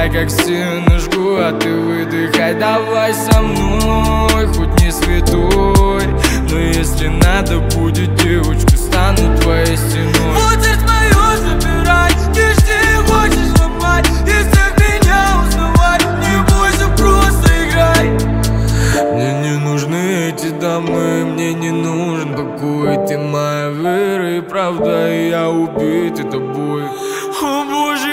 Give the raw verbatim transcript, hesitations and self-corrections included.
я как сильно жгу, а ты выдыхай, давай со мной, хоть не святой, но если надо будет, девочка, стану твоей стеной. Вот сердце мое забирай, ты ж не хочешь ломать, и всех меня узнавать, не бойся, просто играй. Мне не нужны эти дамы, мне не нужен покой. Ты моя вера и правда, и я убитый тобой. О боже,